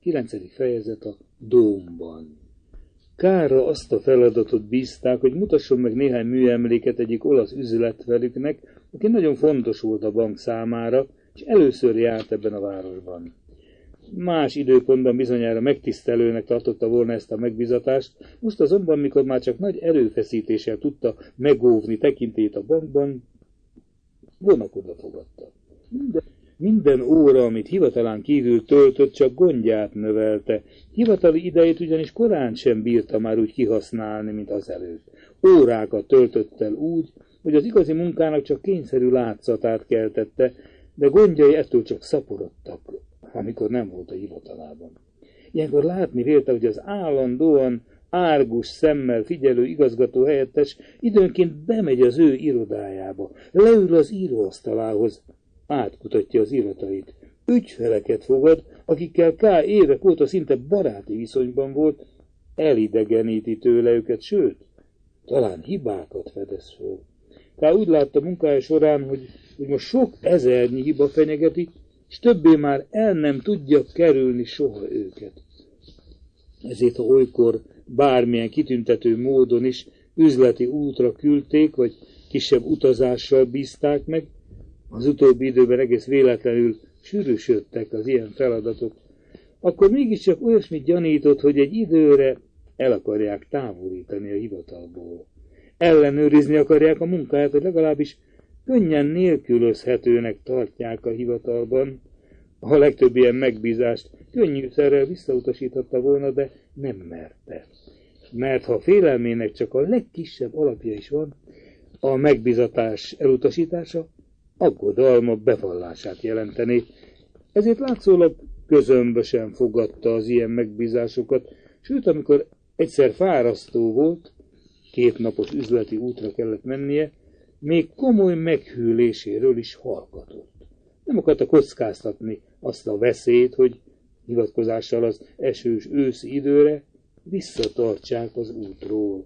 9. fejezet a Dómban. K-ra azt a feladatot bízták, hogy mutasson meg néhány műemléket egyik olasz üzletvelüknek, aki nagyon fontos volt a bank számára, és először járt ebben a városban. Más időpontban bizonyára megtisztelőnek tartotta volna ezt a megbízatást, most azonban, mikor már csak nagy erőfeszítéssel tudta megóvni tekintélyét a bankban, vonakodva fogadta. Minden óra, amit hivatalán kívül töltött, csak gondját növelte. Hivatali idejét ugyanis korán sem bírta már úgy kihasználni, mint azelőtt. Órákat töltött el úgy, hogy az igazi munkának csak kényszerű látszatát keltette, de gondjai ettől csak szaporodtak, amikor nem volt a hivatalában. Ilyenkor látni vélte, hogy az állandóan árgus szemmel figyelő igazgató helyettes időnként bemegy az ő irodájába, leül az íróasztalához, átkutatja az iratait. Ügyfeleket fogad, akikkel K. évek óta szinte baráti viszonyban volt, elidegeníti tőle őket, sőt, talán hibákat fedez föl. K. úgy látta munkája során, hogy most sok ezernyi hiba fenyegeti, és többé már el nem tudja kerülni soha őket. Ezért, ha olykor bármilyen kitüntető módon is üzleti útra küldték, vagy kisebb utazással bízták meg, az utóbbi időben egész véletlenül sűrűsödtek az ilyen feladatok, akkor mégiscsak olyasmit gyanított, hogy egy időre el akarják távolítani a hivatalból. Ellenőrizni akarják a munkáját, hogy legalábbis könnyen nélkülözhetőnek tartják a hivatalban. A legtöbb ilyen megbízást könnyűszerrel visszautasíthatta volna, de nem merte. Mert ha félelmének csak a legkisebb alapja is van, a megbízatás elutasítása aggodalma bevallását jelenteni. Ezért látszólag közömbösen fogadta az ilyen megbízásokat, sőt, amikor egyszer fárasztó volt, 2 napos üzleti útra kellett mennie, még komoly meghűléséről is hallgatott. Nem akarta kockáztatni azt a veszélyt, hogy hivatkozással az esős őszi időre visszatartsák az útról.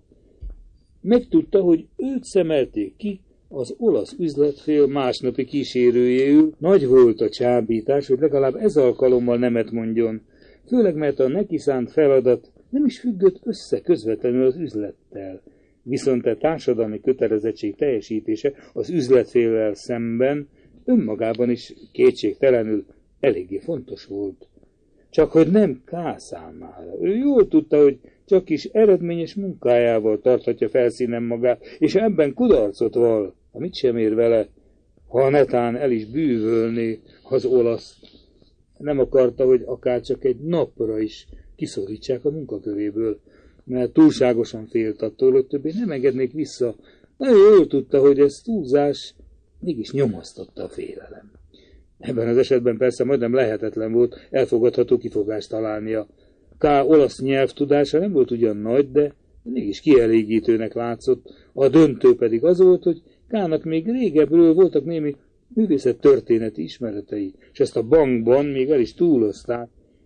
Megtudta, hogy őt szemelték ki az olasz üzletfél másnapi kísérőjéül. Nagy volt a csábítás, hogy legalább ez alkalommal nemet mondjon, főleg mert a neki szánt feladat nem is függött össze közvetlenül az üzlettel. Viszont a társadalmi kötelezettség teljesítése az üzletféllel szemben önmagában is kétségtelenül eléggé fontos volt. Csak hogy nem K. számára. Ő jól tudta, hogy csak is eredményes munkájával tarthatja felszínen magát, és ebben kudarcot vall, amit sem ér vele, ha netán el is bűvölné az olaszt. Nem akarta, hogy akár csak egy napra is kiszorítsák a munkaköréből, mert túlságosan félt attól, hogy többé nem engednék vissza. Nagyon jól tudta, hogy ez túlzás, mégis nyomasztotta a félelem. Ebben az esetben persze majdnem lehetetlen volt elfogadható kifogást találnia. K. olasz nyelvtudása nem volt ugyan nagy, de mégis kielégítőnek látszott. A döntő pedig az volt, hogy K-nak még régebről voltak némi művészettörténeti ismeretei, és ezt a bankban még el is túlozták,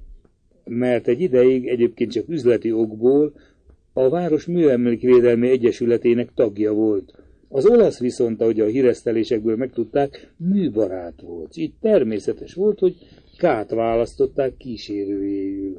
mert egy ideig egyébként csak üzleti okból a város műemlékvédelmi egyesületének tagja volt. Az olasz viszont, ahogy a híresztelésekből megtudták, műbarát volt. Így természetes volt, hogy K-t választották kísérőjéül.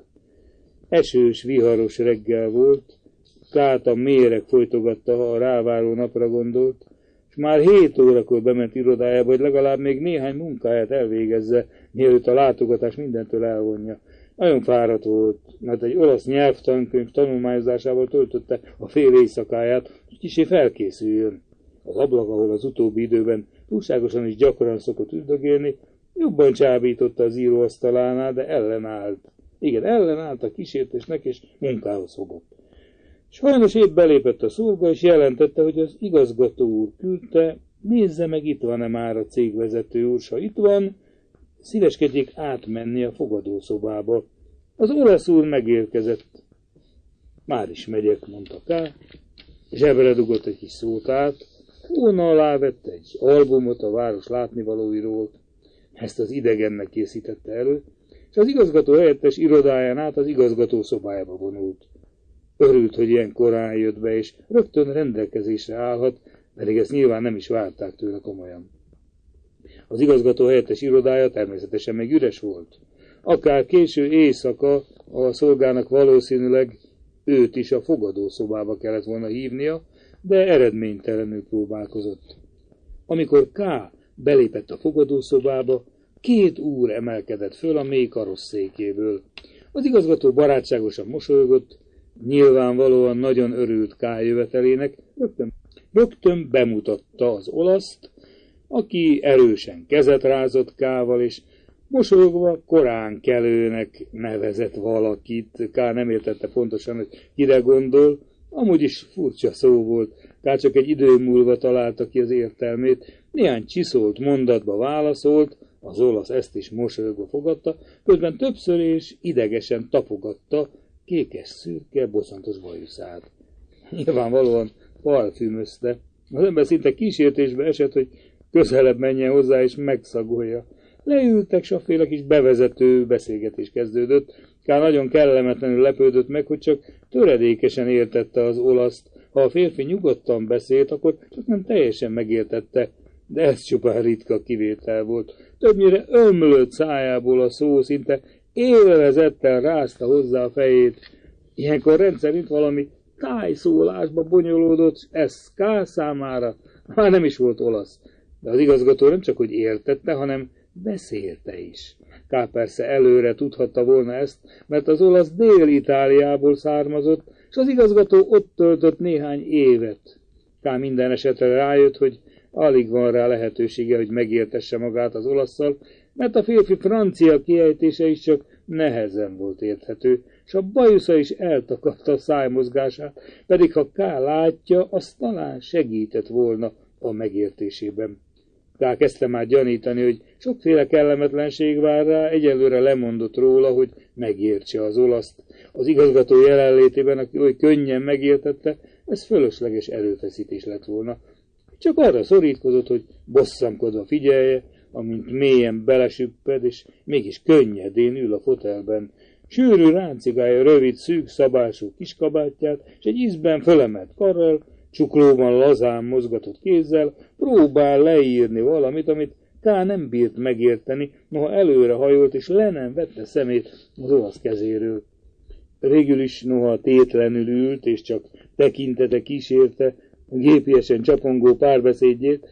Esős, viharos reggel volt, K-t a méreg folytogatta, ha a ráváró napra gondolt, és már 7 órakor bement irodájába, hogy legalább még néhány munkáját elvégezze, mielőtt a látogatás mindentől elvonja. Nagyon fáradt volt, mert egy olasz nyelvtankönyv tanulmányozásával töltötte a fél éjszakáját, hogy kissé felkészüljön. Az ablak, ahol az utóbbi időben túlságosan is gyakran szokott üldögélni, jobban csábította az íróasztalánál, de ellenállt. Igen, ellenállt a kísértésnek, és munkához fogott. Sajnos épp belépett a szolga, és jelentette, hogy az igazgató úr küldte, nézze meg, itt van-e már a cégvezető úr, s ha itt van, szíveskedjék átmenni a fogadószobába. Az olasz úr megérkezett. Már is megyek, mondta K. Zsebre dugott egy kis szótát, hóna alá vette egy albumot a város látnivalóiról, ezt az idegennek készítette elő, és az igazgató helyettes irodáján át az igazgató szobájába vonult. Örült, hogy ilyen korán jött be, és rögtön rendelkezésre állhat, pedig ezt nyilván nem is várták tőle komolyan. Az igazgató helyettes irodája természetesen még üres volt. Akár késő éjszaka a szolgának valószínűleg őt is a fogadószobába kellett volna hívnia, de eredménytelenül próbálkozott. Amikor K. belépett a fogadószobába, 2 úr emelkedett föl a mély karosszékéből. Az igazgató barátságosan mosolygott, nyilvánvalóan nagyon örült K. jövetelének, rögtön bemutatta az olaszt, aki erősen kezet rázott K-val, és mosolyogva korán kelőnek nevezett valakit. K. nem értette pontosan, hogy kire gondol, amúgy is furcsa szó volt. K. csak egy idő múlva találta ki az értelmét, néhány csiszolt mondatba válaszolt, az olasz ezt is mosolyogva fogadta, közben többször és idegesen tapogatta kékes-szürke, boszantos bajuszát. Nyilvánvalóan parfümözte. Az ember szinte kísértésbe esett, hogy közelebb menjen hozzá és megszagolja. Leültek, s afféle kis bevezető beszélgetés kezdődött. K. nagyon kellemetlenül lepődött meg, hogy csak töredékesen értette az olaszt. Ha a férfi nyugodtan beszélt, akkor csak nem teljesen megértette, de ez csupán ritka kivétel volt. Többnyire ömlött szájából a szó, szinte élvezettel rázta hozzá a fejét. Ilyenkor rendszerint valami tájszólásba bonyolódott, ez K. számára már nem is volt olasz. De az igazgató nem csak hogy értette, hanem beszélte is. K. persze előre tudhatta volna ezt, mert az olasz Dél-Itáliából származott, és az igazgató ott töltött néhány évet. K. minden esetre rájött, hogy alig van rá lehetősége, hogy megértesse magát az olaszszal, mert a férfi francia kiejtése is csak nehezen volt érthető, és a bajusza is eltakarta a szájmozgását, pedig ha K. látja, az talán segített volna a megértésében. K. kezdte már gyanítani, hogy sokféle kellemetlenség vár rá, egyelőre lemondott róla, hogy megértse az olaszt. Az igazgató jelenlétében, aki oly könnyen megértette, ez fölösleges erőfeszítés lett volna. Csak arra szorítkozott, hogy bosszankodva figyelje, amint mélyen belesüpped, és mégis könnyedén ül a fotelben. Sűrű ráncigálja rövid, szűk szabású kiskabátját, és egy ízben fölemelt karral, csuklóban lazán mozgatott kézzel próbál leírni valamit, amit K. nem bírt megérteni, noha előre hajolt, és le nem vette szemét az olasz kezéről. Végül is noha tétlenül ült, és csak tekintete kísérte a gépiesen csapongó párbeszédjét,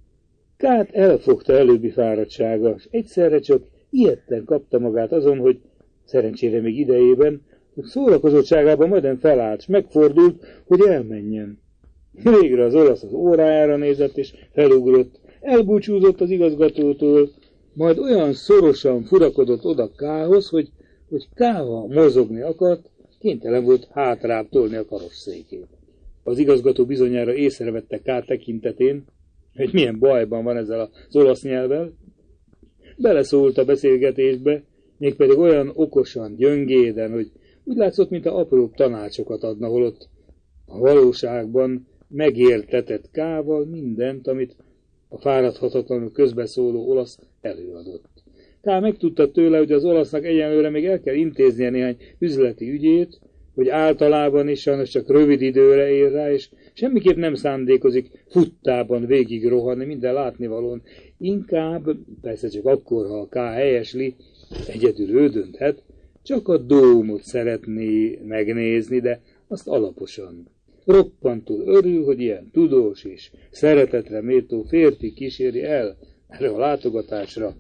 K-t elfogta előbbi fáradtsága, és egyszerre csak ijedten kapta magát azon, hogy szerencsére még idejében, hogy szórakozottságában majdnem felállt, és megfordult, hogy elmenjen. Végre az olasz az órájára nézett, és felugrott, elbúcsúzott az igazgatótól, majd olyan szorosan furakodott oda K-hoz, hogy K-val mozogni akart, kénytelen volt hátrább tolni a karosszékét. Az igazgató bizonyára észrevette K. tekintetén, hogy milyen bajban van ezzel az olasz nyelvvel. Beleszólt a beszélgetésbe, mégpedig olyan okosan, gyöngéden, hogy úgy látszott, mint a apróbb tanácsokat adna, holott a valóságban megértetett K-val mindent, amit a fáradhatatlanul közbeszóló olasz előadott. K. megtudta tőle, hogy az olasznak egyenlőre még el kell intéznie néhány üzleti ügyét, hogy általában is sajnos csak rövid időre ér rá, és semmiképp nem szándékozik futtában végig rohanni, minden látnivalóan. Inkább, persze csak akkor, ha a K. helyesli, egyedül ő dönthet, csak a dómot szeretné megnézni, de azt alaposan. Roppantul örül, hogy ilyen tudós és szeretetre méltó férfi kíséri el erre a látogatásra.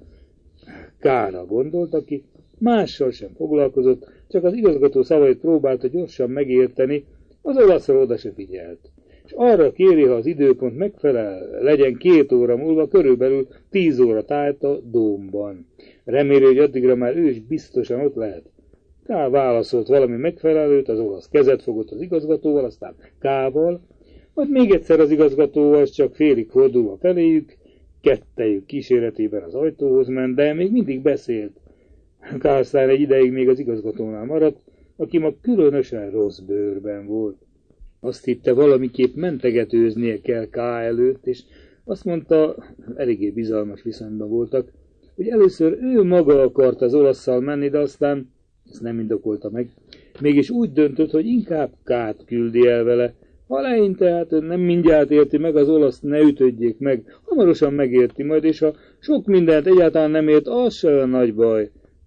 K-ra gondolt, aki mással sem foglalkozott, csak az igazgató szavait próbálta gyorsan megérteni, az olaszra oda se figyelt. És arra kéri, ha az időpont megfelel, legyen 2 óra múlva, körülbelül 10 óra tájt a dómban. Reméli, hogy addigra már ő is biztosan ott lehet. K. válaszolt valami megfelelőt, az olasz kezet fogott az igazgatóval, aztán K-val, majd még egyszer az igazgatóval, csak félig fordulva feléjük, kettejük kíséretében az ajtóhoz ment, de még mindig beszélt. K. aztán egy ideig még az igazgatónál maradt, aki ma különösen rossz bőrben volt. Azt hitte, valamiképp mentegetőznie kell K. előtt, és azt mondta, eléggé bizalmas viszonyban voltak, hogy először ő maga akart az olasszal menni, de aztán ezt nem indokolta meg. Mégis úgy döntött, hogy inkább K-t küldi el vele. Ha leint, tehát nem mindjárt érti meg az olaszt, ne ütödjék meg, hamarosan megérti majd, és ha sok mindent egyáltalán nem ért, az se olyan nagy baj.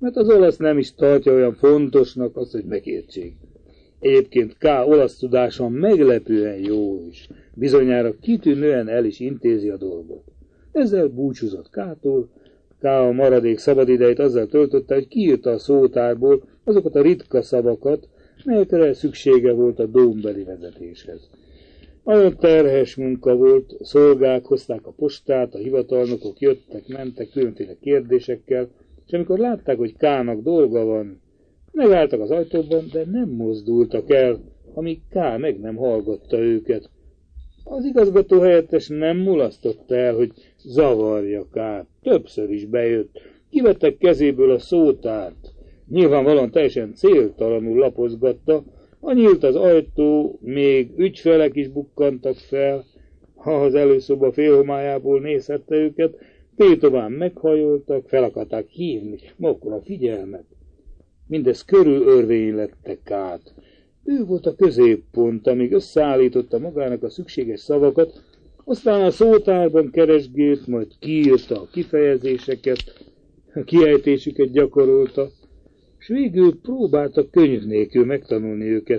mert az olasz nem is tartja olyan fontosnak azt, hogy megértsék. Egyébként K. olasz tudása meglepően jó is, bizonyára kitűnően el is intézi a dolgot. Ezzel búcsúzott K-tól. K. a maradék szabadidejét azzal töltötte, hogy kiírta a szótárból azokat a ritka szavakat, melyekre szüksége volt a dómbeli vezetéshez. Nagyon terhes munka volt, szolgák hozták a postát, a hivatalnokok jöttek-mentek különféle kérdésekkel, és amikor látták, hogy K-nak dolga van, megálltak az ajtóban, de nem mozdultak el, amíg K. meg nem hallgatta őket. Az igazgató helyettes nem mulasztotta el, hogy zavarja K-t. Többször is bejött. Kivettek kezéből a szótárt. Nyilvánvalóan teljesen céltalanul lapozgatta. Ha nyílt az ajtó, még ügyfelek is bukkantak fel. Ha az előszoba félhomályából nézhette őket, tétován meghajoltak, fel akarták hívni magukra a figyelmet. Mindez körül örvénylette K-t. Ő volt a középpont, amíg összeállította magának a szükséges szavakat, aztán a szótárban keresgélt, majd kiírta a kifejezéseket, a kiejtésüket gyakorolta, s végül próbálta könyv nélkül megtanulni őket.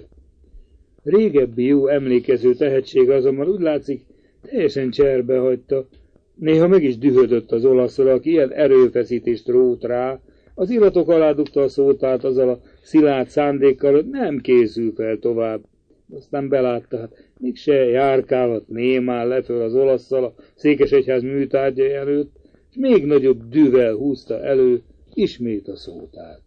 Régebbi jó emlékező tehetség azonban úgy látszik, teljesen cserbe hagyta. Néha meg is dühödött az olaszra, aki ilyen erőfeszítést rót rá, az iratok alá dugta a szótárt azzal a szilárd szándékkal, hogy nem készül fel tovább. Aztán belátta, hát mégse járkálhat némán leföl az olasszal a Székesegyház műtárgyai előtt, és még nagyobb dühvel húzta elő ismét a szótárt.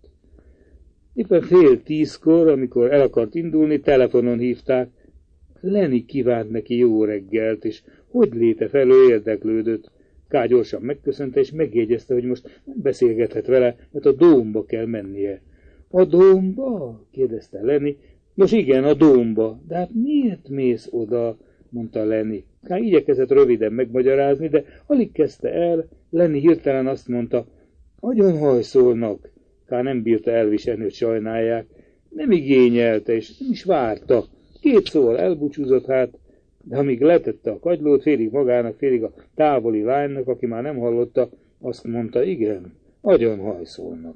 Éppen 9:30, amikor el akart indulni, telefonon hívták. Lenny kívánt neki jó reggelt, és hogy léte felől érdeklődött. K. gyorsan megköszönte, és megjegyezte, hogy most nem beszélgethet vele, mert a dómba kell mennie. A dómba? kérdezte Lenny. Nos igen, a dómba. De hát miért mész oda? mondta Lenny. K. igyekezett röviden megmagyarázni, de alig kezdte el, Lenny hirtelen azt mondta, nagyon hajszolnak. K. nem bírta elviselni, hogy sajnálják. Nem igényelte, és nem is várta. 2 szóval elbúcsúzott hát, de amíg letette a kagylót, félig magának, félig a távoli lánynak, aki már nem hallotta, azt mondta, igen, nagyon hajszolnak.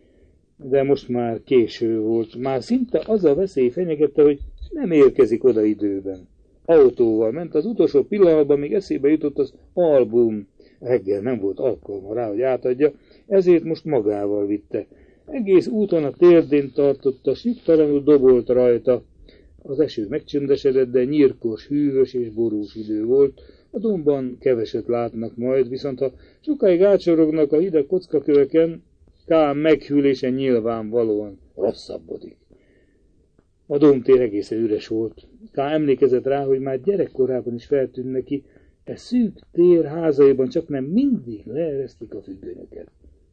De most már késő volt, már szinte az a veszély fenyegette, hogy nem érkezik oda időben. Autóval ment, az utolsó pillanatban még eszébe jutott az album. Reggel nem volt alkalma rá, hogy átadja, ezért most magával vitte. Egész úton a térdén tartotta, s nyugtalanul dobolt rajta. Az eső megcsöndesedett, de nyírkos, hűvös és borús idő volt. A dombban keveset látnak majd, viszont ha sokáig átsorognak a hideg kockaköveken, K. meghűlése nyilvánvalóan rosszabbodik. A domtér egészen üres volt. K. emlékezett rá, hogy már gyerekkorában is feltűnt neki, szűk tér házaiban csak nem mindig leeresztik a függönyöket.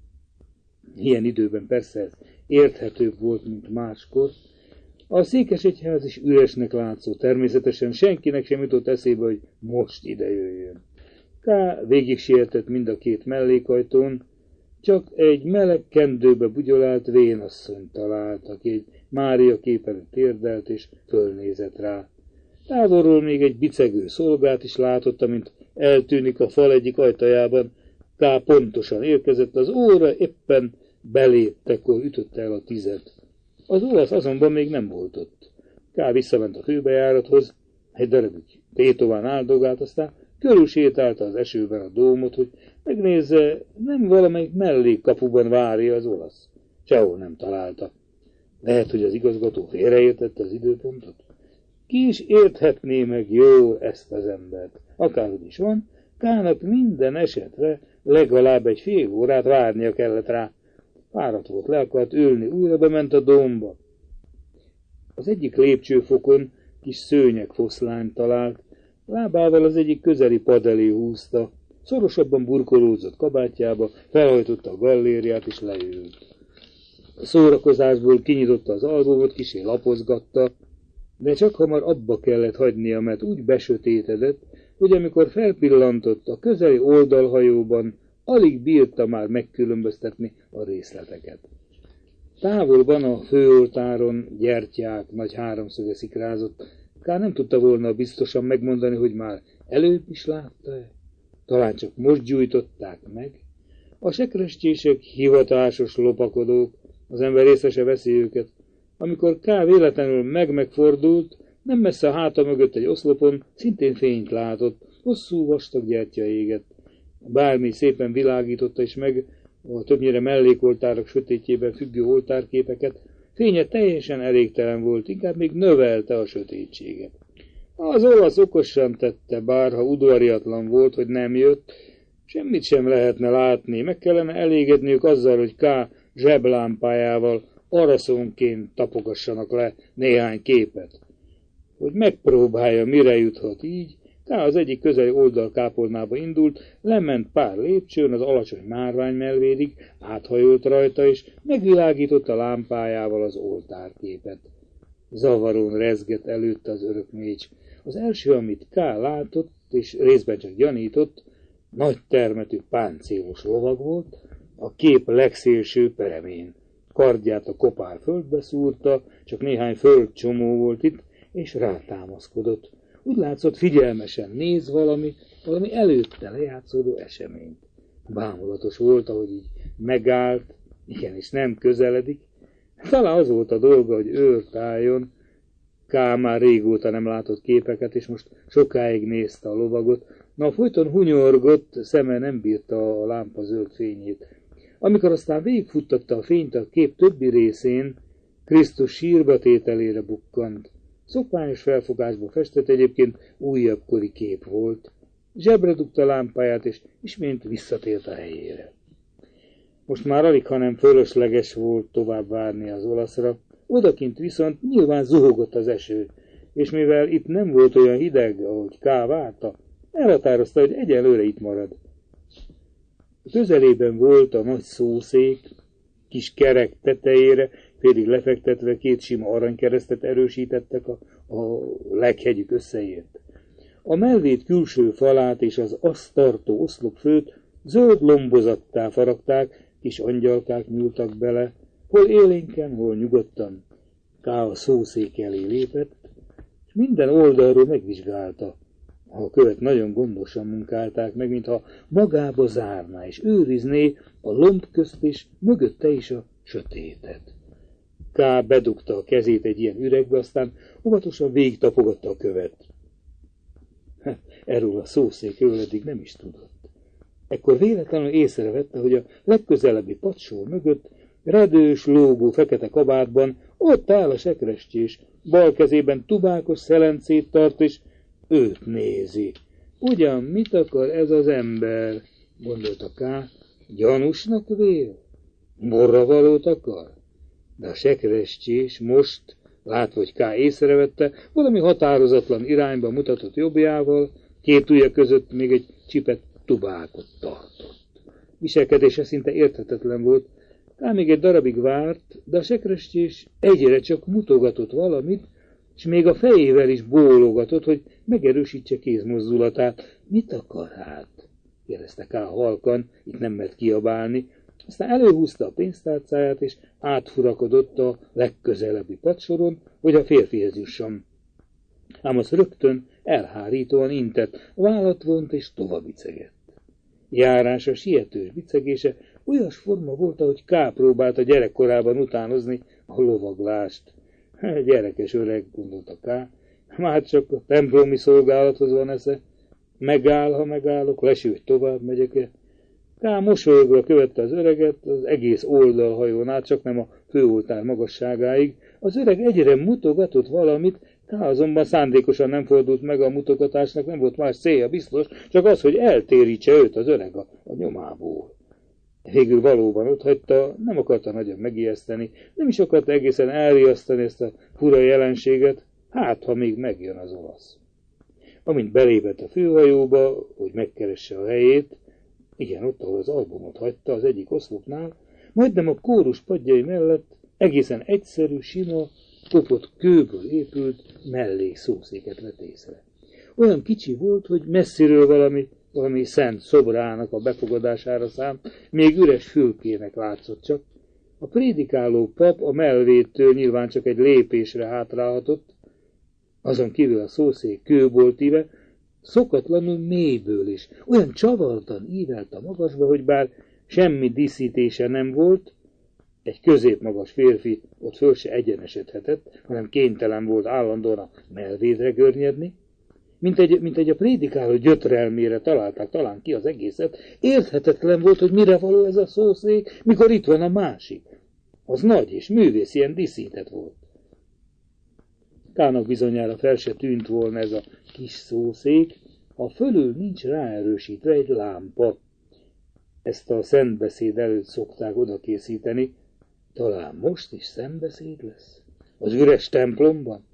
Ilyen időben persze ez érthetőbb volt, mint máskor. A Székesegyház is üresnek látszó, természetesen senkinek sem jutott eszébe, hogy most ide jöjjön. K. végig sietett mind a 2 mellékajtón, csak egy meleg kendőbe bugyolált vénasszonyt talált, aki egy Mária kép előtt térdelt és fölnézett rá. Távolról még egy bicegő szolgát is látott, amint eltűnik a fal egyik ajtajában. K. pontosan érkezett, az óra éppen beléptekor ütötte el a 10. Az olasz azonban még nem volt ott. K. visszament a főbejárathoz, egy darabig tétován áldogált, aztán körülsétálta az esőben a dómot, hogy megnézze, nem valamelyik mellékkapuban várja az olasz. Sehol nem találta. Lehet, hogy az igazgató félreértette az időpontot? Ki is érthetné meg jól ezt az embert? Akárhogy is van, K-nak minden esetre legalább egy fél órát várnia kellett rá. Fáradt volt, le akart ülni, újra bement a dómba. Az egyik lépcsőfokon kis szőnyegfoszlányt talált, lábával az egyik közeli pad elé húzta, szorosabban burkolózott kabátjába, felhajtotta a gallériát és leült. A szórakozásból kinyitotta az albumot, kissé lapozgatta, de csak hamar abba kellett hagynia, mert úgy besötétedett, hogy amikor felpillantott a közeli oldalhajóban, alig bírta már megkülönböztetni a részleteket. Távolban a főoltáron gyertyák nagy háromszöge szikrázott. K. nem tudta volna biztosan megmondani, hogy már előbb is látta-e. Talán csak most gyújtották meg. A sekrestyések hivatásos lopakodók, az ember észre se veszi őket. Amikor K. véletlenül megfordult, nem messze a háta mögött egy oszlopon szintén fényt látott, hosszú vastag gyertya égett. Bármi szépen világította is meg a többnyire mellékoltárak sötétjében függő oltárképeket, fénye teljesen elégtelen volt, inkább még növelte a sötétséget. Az olasz okosan tette, bárha udvariatlan volt, hogy nem jött, semmit sem lehetne látni, meg kellene elégedniük azzal, hogy K. zseblámpájával araszonként tapogassanak le néhány képet. Hogy megpróbálja, mire juthat így, K. az egyik közeli oldalkápolnába indult, lement pár lépcsőn az alacsony márvány mellvédig, áthajolt rajta, és megvilágította lámpájával az oltárképet. Zavaron rezgett előtte az örök mécs. Az első, amit K. látott, és részben csak gyanított, nagy termetű páncélos lovag volt, a kép legszélső peremén. Kardját a kopár földbe szúrta, csak néhány földcsomó volt itt, és rátámaszkodott. Úgy látszott, figyelmesen néz valami előtte lejátszódó eseményt. Bámulatos volt, ahogy így megállt, igenis nem közeledik. Talán az volt a dolga, hogy őrt álljon. K. már régóta nem látott képeket, és most sokáig nézte a lovagot. Na, folyton hunyorgott, szeme nem bírta a lámpa zöld fényét. Amikor aztán végigfuttatta a fényt a kép többi részén, Krisztus sírba tételére bukkant. Szokványos felfogásba festett, egyébként újabbkori kép volt. Zsebre dugta a lámpáját, és ismét visszatért a helyére. Most már alig, hanem fölösleges volt tovább várni az olaszra. Odakint viszont nyilván zuhogott az eső, és mivel itt nem volt olyan hideg, ahogy K. várta, elhatározta, hogy egyelőre itt marad. Közelében volt a nagy szószék, kis kerek tetejére, félig lefektetve két sima aranykeresztet erősítettek a leghegyük összeért. A mellét külső falát és az azt tartó oszlopfőt zöld lombozattá faragták, kis angyalkák nyúltak bele, hol élénken, hol nyugodtan. K. a szószék elé lépett, és minden oldalról megvizsgálta. A követ nagyon gondosan munkálták meg, mintha magába zárná, és őrizné a lomb közt és mögötte is a sötétet. K. bedugta a kezét egy ilyen üregbe, aztán óvatosan végigtapogatta a követ. Erről a szószékről eddig nem is tudott. Ekkor véletlenül észrevette, hogy a legközelebbi padsor mögött, redős, lógó fekete kabátban ott áll a sekrestyés, bal kezében tubákos szelencét tart, és őt nézi. Ugyan mit akar ez az ember? Gondolta K. Gyanúsnak vél? Borravalót akar? De a sekrestyés most, látva, hogy K. észrevette, valami határozatlan irányba mutatott jobbjával, két ujja között még egy csipet tubákot tartott. Viselkedése szinte érthetetlen volt, K. még egy darabig várt, de a sekrestyés egyre csak mutogatott valamit, és még a fejével is bólogatott, hogy megerősítse kézmozdulatát. Mit akar hát? Kérdezte K. halkan, itt nem mert kiabálni. Aztán előhúzta a pénztárcáját, és átfurakodott a legközelebbi padsoron, hogy a férfihez jusson. Ám az rögtön elhárítóan intett, vállat vont és tovább bicegett. Járása sietős bicegése olyas forma volt, ahogy K. próbálta gyerekkorában utánozni a lovaglást. Gyerekes öreg, gondolta K. Már csak a templomi szolgálathoz van esze. Megáll, ha megállok, leső, hogy tovább megyek-e. K. mosolyogva követte az öreget, az egész oldalhajón át, csak nem a főoltár magasságáig. Az öreg egyre mutogatott valamit, K. azonban szándékosan nem fordult meg a mutogatásnak, nem volt más célja biztos, csak az, hogy eltérítse őt az öreg a nyomából. Végül valóban otthagyta, nem akarta nagyon megijeszteni, nem is akarta egészen elriasztani ezt a fura jelenséget, hát ha még megjön az olasz. Amint belépett a főhajóba, hogy megkeresse a helyét, igen, ott, ahol az albumot hagyta, az egyik oszlopnál, majdnem a kórus padjai mellett egészen egyszerű, sima, kopott kőből épült mellékszószéket vett észre. Olyan kicsi volt, hogy messziről valami szent szobrának a befogadására szánt, még üres fülkének látszott csak. A prédikáló pap a mellvétől nyilván csak egy lépésre hátrálhatott, azon kívül a szószék kőboltíve, szokatlanul mélyből is, olyan csavartan ívelt a magasba, hogy bár semmi díszítése nem volt, egy középmagas férfi ott föl se egyenesedhetett, hanem kénytelen volt állandóan a melvédre görnyedni, mint egy a prédikáló gyötrelmére találták talán ki az egészet, érthetetlen volt, hogy mire való ez a szószék, mikor itt van a másik. Az nagy és művész, ilyen díszített volt. Kának bizonyára fel se tűnt volna ez a kis szószék, ha fölül nincs ráerősítve egy lámpa. Ezt a szentbeszéd előtt szokták oda készíteni. Talán most is szentbeszéd lesz? Az üres templomban?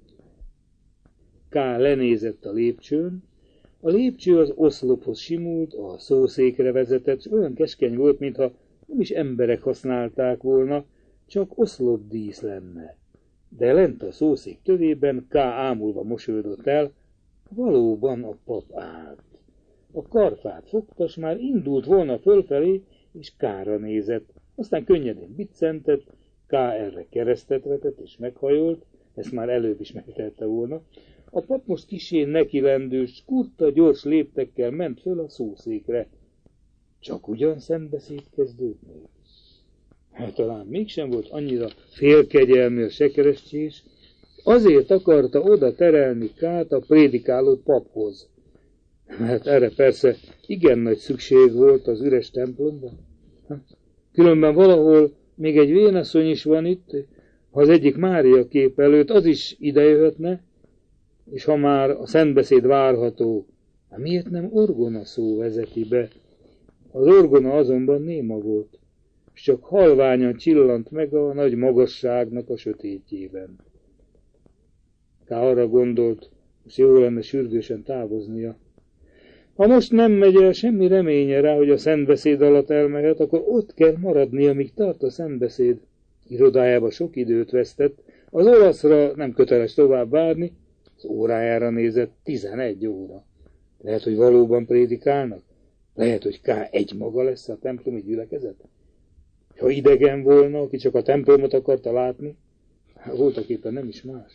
K. lenézett a lépcsőn. A lépcső az oszlophoz simult, a szószékre vezetett, és olyan keskeny volt, mintha nem is emberek használták volna, csak oszlopdísz lenne. De lent a szószék tövében K. ámulva mosolyodott el, valóban a pap állt. A karfát fogta, s már indult volna fölfelé, és K.ra nézett. Aztán könnyedén biccentett, K. erre keresztet vetett, és meghajolt, ezt már előbb is megtette volna. A pap most kissé neki lendős, kurta, gyors léptekkel ment föl a szószékre. Csak ugyan szentbeszéd kezdődni. Hát talán mégsem volt annyira félkegyelmű a sekerescsés, azért akarta oda terelni K.t a prédikáló paphoz. Hát erre persze igen nagy szükség volt az üres templomban. Különben valahol még egy vénasszony is van itt, ha az egyik Mária kép előtt, az is idejöhetne, és ha már a szentbeszéd várható, miért nem orgona szó vezeti be? Az orgona azonban néma volt, és csak halványan csillant meg a nagy magasságnak a sötétjében. K. arra gondolt, hogy jó lenne sürgősen távoznia. Ha most nem megy el, semmi reménye rá, hogy a szentbeszéd alatt elmehet, akkor ott kell maradni, amíg tart a szentbeszéd. Irodájába sok időt vesztett, az olaszra nem köteles tovább várni, az órájára nézett, 11 óra. Lehet, hogy valóban prédikálnak? Lehet, hogy K. egymaga lesz a templomi gyülekezet? Ha idegen volna, aki csak a templomot akarta látni, voltak éppen nem is más.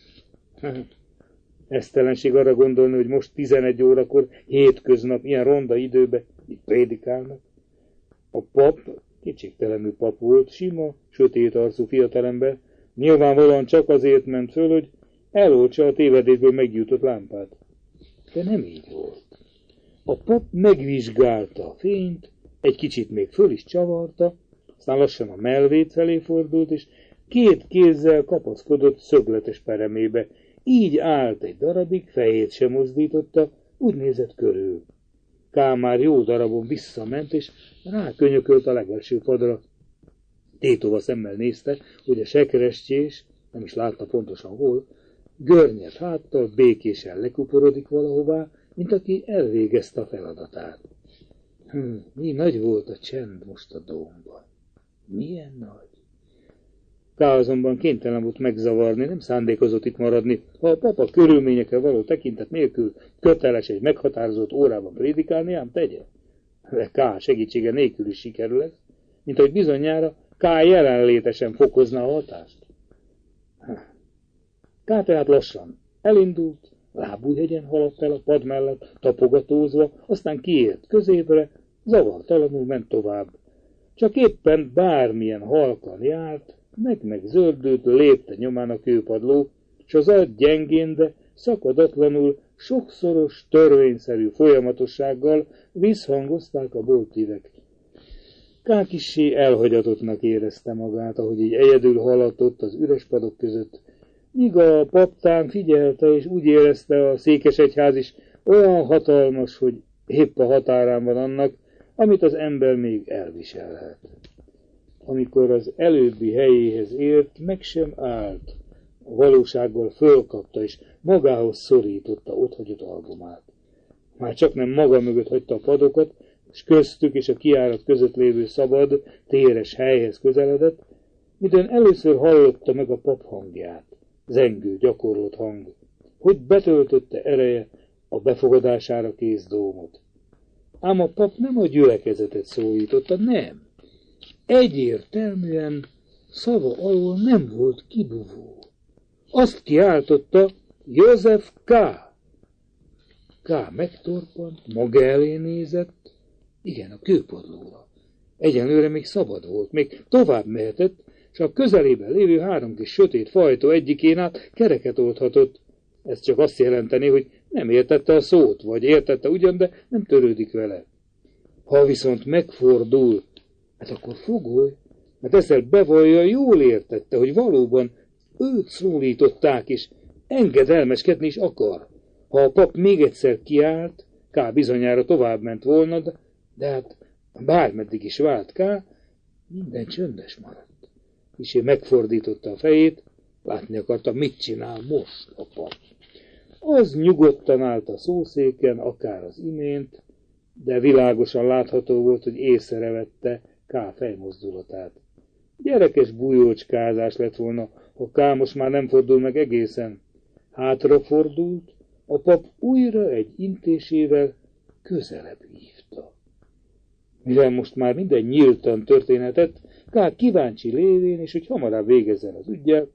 Esztelenség arra gondolni, hogy most 11 órakor, hétköznap, ilyen ronda időben itt prédikálnak. A pap, kétségtelenül pap volt, sima, sötét arcú fiatalember, nyilvánvalóan csak azért ment föl, hogy eloltsa a tévedésből megjutott lámpát. De nem így volt. A pap megvizsgálta a fényt, egy kicsit még föl is csavarta, aztán lassan a melvét felé fordult, és két kézzel kapaszkodott szögletes peremébe. Így állt egy darabig, fejét sem mozdította, úgy nézett körül. K. már jó darabon visszament, és rákönyökölt a legelső padra. Tétova szemmel nézte, hogy a sekerescsés, nem is látta pontosan hol, görnyed háttal békésen lekuporodik valahová, mint aki elvégezte a feladatát. Mi nagy volt a csend most a dómban. Milyen nagy. K. azonban kénytelen volt megzavarni, nem szándékozott itt maradni. Ha a papa körülményekre való tekintet nélkül köteles egy meghatározott órában prédikálni, ám tegye. De K. segítsége nélkül is sikerül ez, mint hogy bizonyára K. jelenlétesen fokozna a hatást. K. tehát lassan elindult, lábújhegyen haladt el a pad mellett, tapogatózva, aztán kiért középre, zavartalanul ment tovább. Csak éppen bármilyen halkan járt, meg zöldült, lépte nyomán a kőpadló, s az agy gyengén, de szakadatlanul, sokszoros, törvényszerű folyamatossággal visszhangozták a boltívek. K. kissé elhagyatottnak érezte magát, ahogy így egyedül haladt ott az üres padok között, míg a paptán figyelte, és úgy érezte, a székesegyház is olyan hatalmas, hogy épp a határán van annak, amit az ember még elviselhet. Amikor az előbbi helyéhez ért, meg sem állt, a valósággal fölkapta, és magához szorította otthagyott albumát. Már csak nem maga mögött hagyta a padokat, és köztük és a kijárat között lévő szabad, téres helyhez közeledett, midőn először hallotta meg a pap hangját, zengő, gyakorlott hang, hogy betöltötte ereje a befogadására kész dómot. Ám a pap nem a gyülekezetet szólította, nem. Egyértelműen szava alól nem volt kibuvó. Azt kiáltotta, József K. K. megtorpant, maga elé nézett, igen, a kőpadlóra, Egyenlőre még szabad volt, még tovább mehetett, és a közelében lévő 3 kis sötét fajtó egyikén át kereket oldhatott. Ez csak azt jelenteni, hogy nem értette a szót, vagy értette ugyan, de nem törődik vele. Ha viszont megfordul, hát akkor fogolj, mert ezzel bevallja, jól értette, hogy valóban őt szólították, és engedelmeskedni is akar. Ha a pap még egyszer kiállt, K. bizonyára tovább ment volna, de hát bármeddig is vált K., minden csöndes maradt. És ő megfordította a fejét, látni akarta, mit csinál most a pap. Az nyugodtan állt a szószéken, akár az imént, de világosan látható volt, hogy észrevette K. fejmozdulatát. Gyerekes bujócskázás lett volna, ha K. most már nem fordul meg egészen. Hátrafordult, a pap újra egy intésével közelebb hívta. Mivel most már minden nyíltan történhetett, K. kíváncsi lévén, és hogy hamarabb végezzen az üggyel,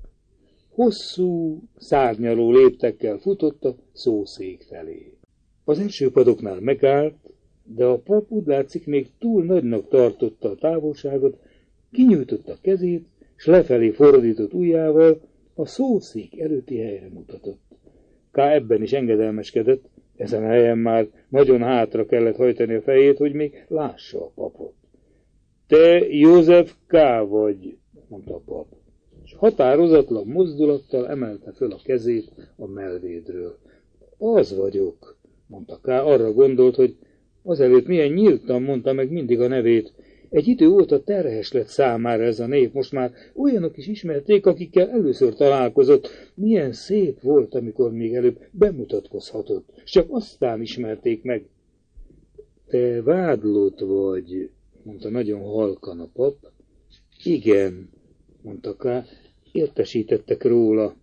hosszú, szárnyaló léptekkel futott a szószék felé. Az első padoknál megállt, de a pap úgy látszik még túl nagynak tartotta a távolságot, kinyújtotta a kezét, s lefelé fordított ujjával a szószék előtti helyre mutatott. K. ebben is engedelmeskedett, ezen a helyen már nagyon hátra kellett hajtani a fejét, hogy még lássa a papot. Te József K. vagy, mondta a pap, és határozatlan mozdulattal emelte föl a kezét a mellvédről. Az vagyok, mondta K. Arra gondolt, hogy azelőtt milyen nyíltan mondta meg mindig a nevét. Egy idő óta terhes lett számára ez a név, most már olyanok is ismerték, akikkel először találkozott. Milyen szép volt, amikor még előbb bemutatkozhatott, és csak aztán ismerték meg. Te vádlott vagy, mondta nagyon halkan a pap. Igen, mondta K. Értesítettek róla.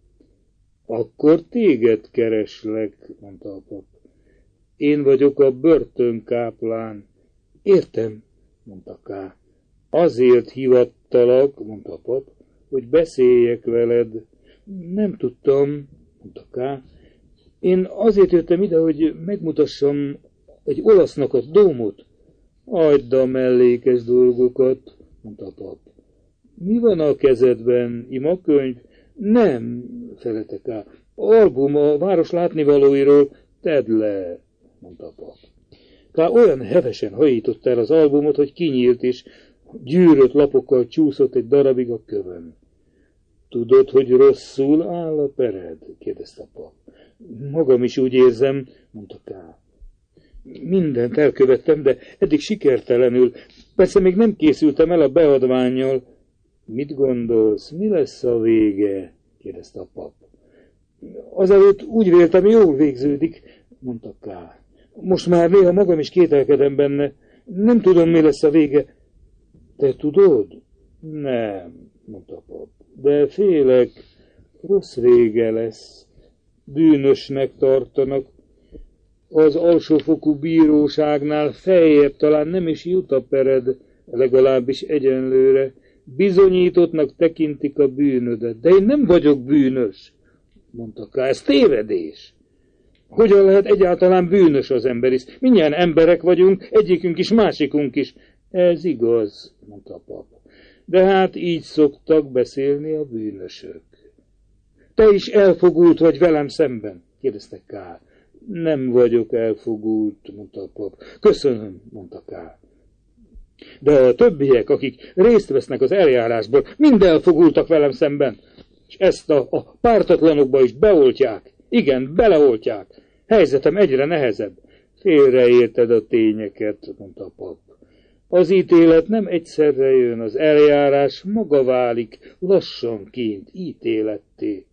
Akkor téged kereslek, mondta a pap. Én vagyok a börtönkáplán. Értem, mondta K. Azért hívattalak, mondta a pap, hogy beszéljek veled. Nem tudtam, mondta K. Én azért jöttem ide, hogy megmutassam egy olasznak a dómot. Hagyd a mellékes dolgokat, mondta a pap. Mi van a kezedben? Imakönyv? Nem, felelte K. Album a város látnivalóiról. Tedd le, mondta a pap. K. olyan hevesen hajította el az albumot, hogy kinyílt, és gyűrött lapokkal csúszott egy darabig a kövön. Tudod, hogy rosszul áll a pered? Kérdezte a pap. Magam is úgy érzem, mondta K. Mindent elkövettem, de eddig sikertelenül. Persze még nem készültem el a beadvánnyal. Mit gondolsz, mi lesz a vége? Kérdezte a pap. Azelőtt úgy véltem, jól végződik, mondta K. Most már néha magam is kételkedem benne. Nem tudom, mi lesz a vége. Te tudod? Nem, mondta a pap. De félek, rossz vége lesz. Bűnösnek tartanak. Az alsófokú bíróságnál feljebb talán nem is jut a pered, legalábbis egyenlőre. Bizonyítottnak tekintik a bűnödet. De én nem vagyok bűnös, mondta K. Ez tévedés. Hogyan lehet egyáltalán bűnös az ember is? Mindjárt emberek vagyunk, egyikünk is, másikunk is. Ez igaz, mondta a pap. De hát így szoktak beszélni a bűnösök. Te is elfogult vagy velem szemben? Kérdezte K. Nem vagyok elfogult, mondta a pap. Köszönöm, mondta K. De a többiek, akik részt vesznek az eljárásból, mind elfogultak velem szemben. És ezt a pártatlanokba is beoltják. Igen, beleoltják. Helyzetem egyre nehezebb. Félreérted a tényeket, mondta a pap. Az ítélet nem egyszerre jön, az eljárás maga válik lassanként ítéletté.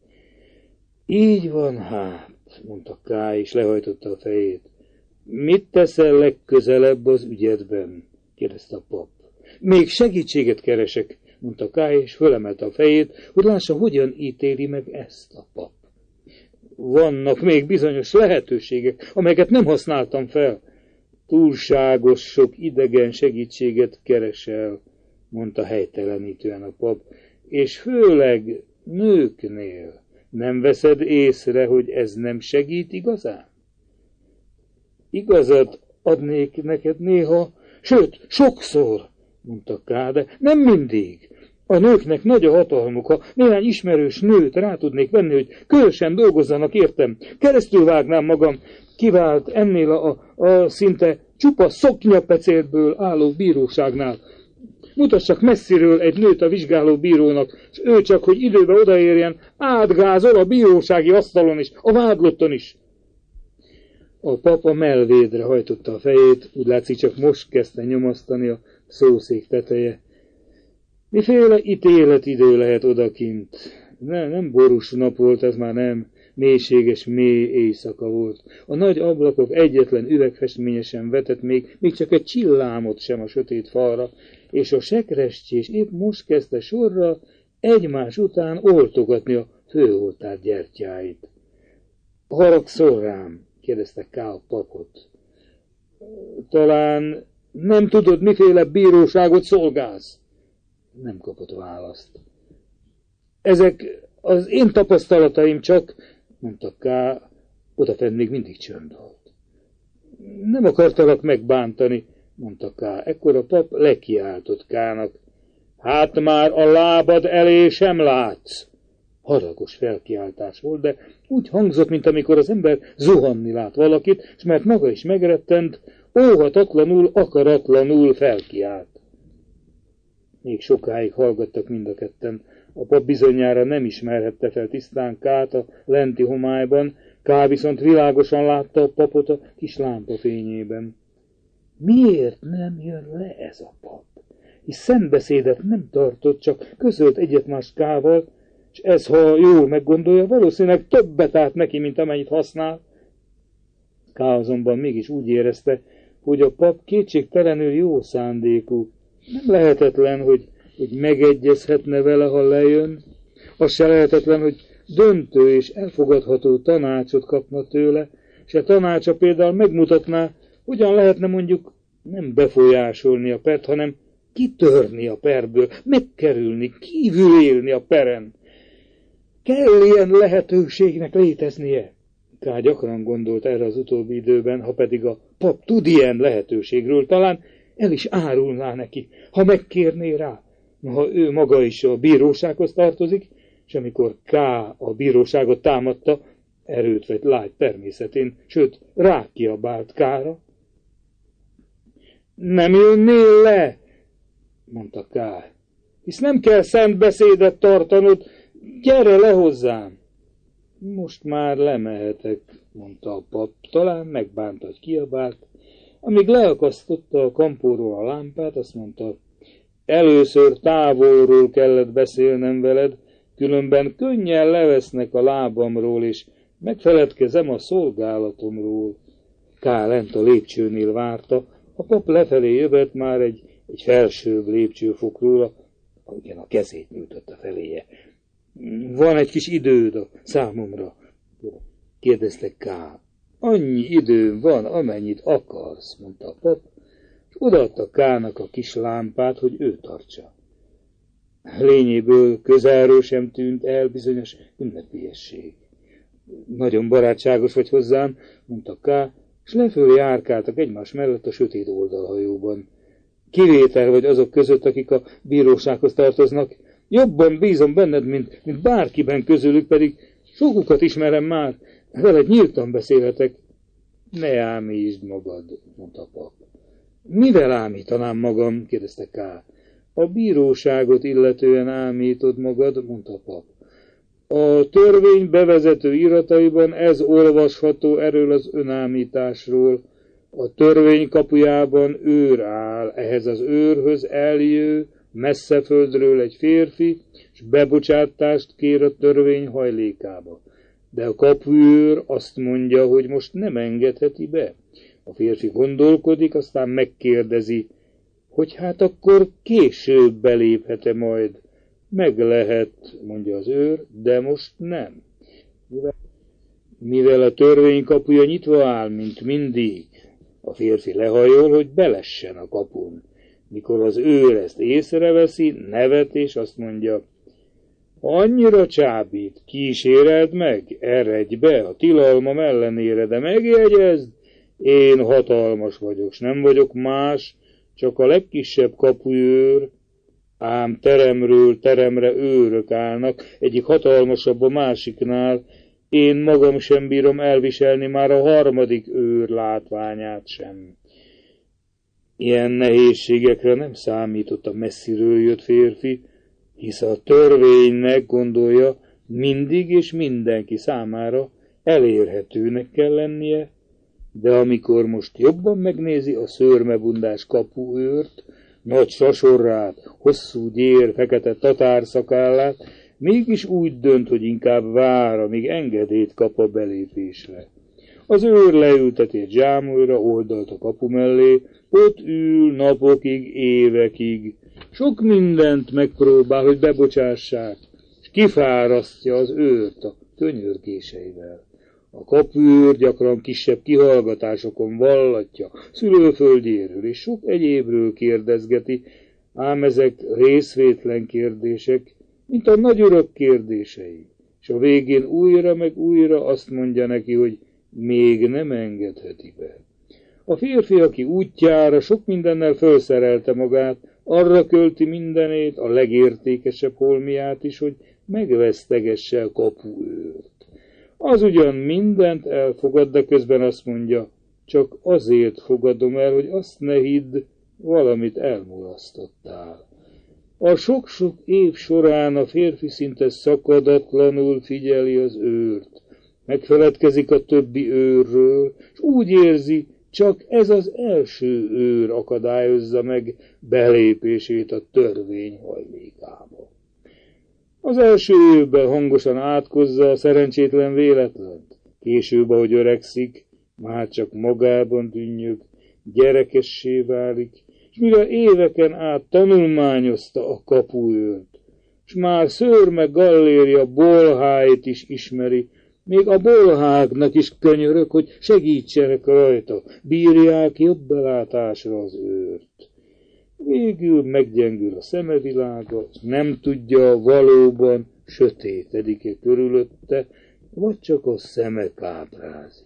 Így van hát, mondta K. és lehajtotta a fejét. Mit teszel legközelebb az ügyedben? Kérdezte a pap. Még segítséget keresek, mondta K. és fölemelte a fejét, hogy lássa, hogyan ítéli meg ezt a pap. Vannak még bizonyos lehetőségek, amelyeket nem használtam fel. Túlságos sok idegen segítséget keresel, mondta helytelenítően a pap, és főleg nőknél. Nem veszed észre, hogy ez nem segít igazán? Igazat adnék neked néha, sőt, sokszor, mondta K, de nem mindig. A nőknek nagy a hatalmuk, ha néhány ismerős nőt rá tudnék venni, hogy közösen dolgozzanak, értem. Keresztül vágnám magam, kivált ennél a szinte csupa szoknyapecélből álló bíróságnál. Mutassak messziről egy nőt a vizsgáló bírónak, és ő csak, hogy időbe odaérjen, átgázol a bírósági asztalon is, a vádlotton is. A pap a mellvédre hajtotta a fejét, úgy látszik, csak most kezdte nyomasztani a szószék teteje. Miféle ítéletidő lehet odakint? Nem borús nap volt, ez már nem. Mélységes, mély éjszaka volt. A nagy ablakok egyetlen üvegfestménye sem vetett még csak egy csillámot sem a sötét falra, és a sekrestjés épp most kezdte sorra egymás után oltogatni a főoltár gyertyáit. Haragszol rám? Kérdezte K. a papot. Talán nem tudod, miféle bíróságot szolgálsz? Nem kapott választ. Ezek az én tapasztalataim csak, mondta K., odafenn még mindig csönd volt. Nem akartalak megbántani, mondta K. Ekkor a pap lekiáltott K-nak. Hát már a lábad elé sem látsz. Haragos felkiáltás volt, de úgy hangzott, mint amikor az ember zuhanni lát valakit, és mert maga is megrettent, óhatatlanul, akaratlanul felkiált. Még sokáig hallgattak mind a ketten. A pap bizonyára nem ismerhette fel tisztán K-t a lenti homályban, K viszont világosan látta a papot a kis lámpa fényében. Miért nem jön le ez a pap? Hisz szentbeszédet nem tartott, csak közölt egyet-más K-val, és ez, ha jól meggondolja, valószínűleg többet állt neki, mint amennyit használ. K azonban mégis úgy érezte, hogy a pap kétségtelenül jó szándékú. Nem lehetetlen, hogy megegyezhetne vele, ha lejön. Az se lehetetlen, hogy döntő és elfogadható tanácsot kapna tőle, és a tanácsa például megmutatná, hogyan lehetne mondjuk nem befolyásolni a pert, hanem kitörni a perből, megkerülni, kívül élni a peren. Kell ilyen lehetőségnek léteznie? K. gyakran gondolt erre az utóbbi időben, ha pedig a pap tud ilyen lehetőségről, talán el is árulná neki, ha megkérné rá. Ha ő maga is a bírósághoz tartozik, és amikor K. a bíróságot támadta, erőt vett lágy természetén, sőt, rákiabált K-ra. Nem jönnél le, mondta K. Hisz nem kell szent beszédet tartanod, gyere le hozzám. Most már lemehetek, mondta a pap, talán megbánt, hogy kiabált. Amíg leakasztotta a kampóról a lámpát, azt mondta, először távolról kellett beszélnem veled, különben könnyen levesznek a lábamról, és megfeledkezem a szolgálatomról. K. lent a lépcsőnél várta, a pap lefelé jövett már egy felsőbb lépcsőfokról, igen, a kezét nyújtotta feléje. Van egy kis időd a számomra? Kérdezte K. Annyi idő van, amennyit akarsz, mondta a pap, és odaadta K-nak a kis lámpát, hogy ő tartsa. Lényéből közelről sem tűnt el bizonyos ünnepélyesség. Nagyon barátságos vagy hozzám, mondta K, és lefölé járkáltak egymás mellett a sötét oldalhajóban. Kivétel vagy azok között, akik a bírósághoz tartoznak. Jobban bízom benned, mint bárkiben közülük, pedig sokukat ismerem már. Veled nyíltan beszélhetek. Ne ámítsd magad, mondta a pap. Mivel ámítanám magam? Kérdezte K. A bíróságot illetően ámítod magad, mondta a pap. A törvény bevezető irataiban ez olvasható erről az önámításról. A törvény kapujában őr áll, ehhez az őrhöz eljő messze földről egy férfi, és bebocsátást kér a törvény hajlékába. De a kapuőr azt mondja, hogy most nem engedheti be. A férfi gondolkodik, aztán megkérdezi, hogy hát akkor később beléphet-e majd. Meg lehet, mondja az őr, de most nem. Mivel a törvény kapuja nyitva áll, mint mindig, a férfi lehajol, hogy belessen a kapun. Mikor az őr ezt észreveszi, nevet, és azt mondja, annyira csábít, kíséreld meg, eredj be a tilalmam ellenére, de megjegyezd, én hatalmas vagyok, s nem vagyok más, csak a legkisebb kapuőr, ám teremről teremre őrök állnak, egyik hatalmasabb a másiknál, én magam sem bírom elviselni már a harmadik őr látványát sem. Ilyen nehézségekre nem számított a messziről jött férfi, hisz a törvénynek gondolja, mindig és mindenki számára elérhetőnek kell lennie, de amikor most jobban megnézi a szőrmebundás kapuőrt, nagy sasorrát, hosszú gyér, fekete tatárszakállát, mégis úgy dönt, hogy inkább vár, amíg engedélyt kap a belépésre. Az őr leülteti egy zsámolyra, oldalt a kapu mellé, ott ül napokig, évekig. Sok mindent megpróbál, hogy bebocsássák, és kifárasztja az őrt a könyörgéseivel. A kapuőr gyakran kisebb kihallgatásokon vallatja szülőföldjéről és sok egyébről kérdezgeti, ám ezek részvétlen kérdések, mint a nagyurak kérdései, és a végén újra meg újra azt mondja neki, hogy még nem engedheti be. A férfi, aki útjára sok mindennel felszerelte magát, arra költi mindenét, a legértékesebb holmiát is, hogy megvesztegesse a kapuőrt. Az ugyan mindent elfogad, de közben azt mondja, csak azért fogadom el, hogy azt ne hidd, valamit elmulasztottál. A sok-sok év során a férfi szinte szakadatlanul figyeli az őrt, megfeledkezik a többi őrről, és úgy érzi, csak ez az első őr akadályozza meg belépését a törvény hajlékába. Az első évben hangosan átkozza a szerencsétlen véletlent, később, ahogy öregszik, már csak magában dünnyög, gyerekessé válik, és mivel éveken át tanulmányozta a kapuőrt, és már szőrme gallérja bolháit is ismeri, még a bolháknak is könyörök, hogy segítsenek rajta, bírják jobb belátásra az őrt. Végül meggyengül a szemevilága, nem tudja valóban sötétedik-e körülötte, vagy csak a szeme káprázik.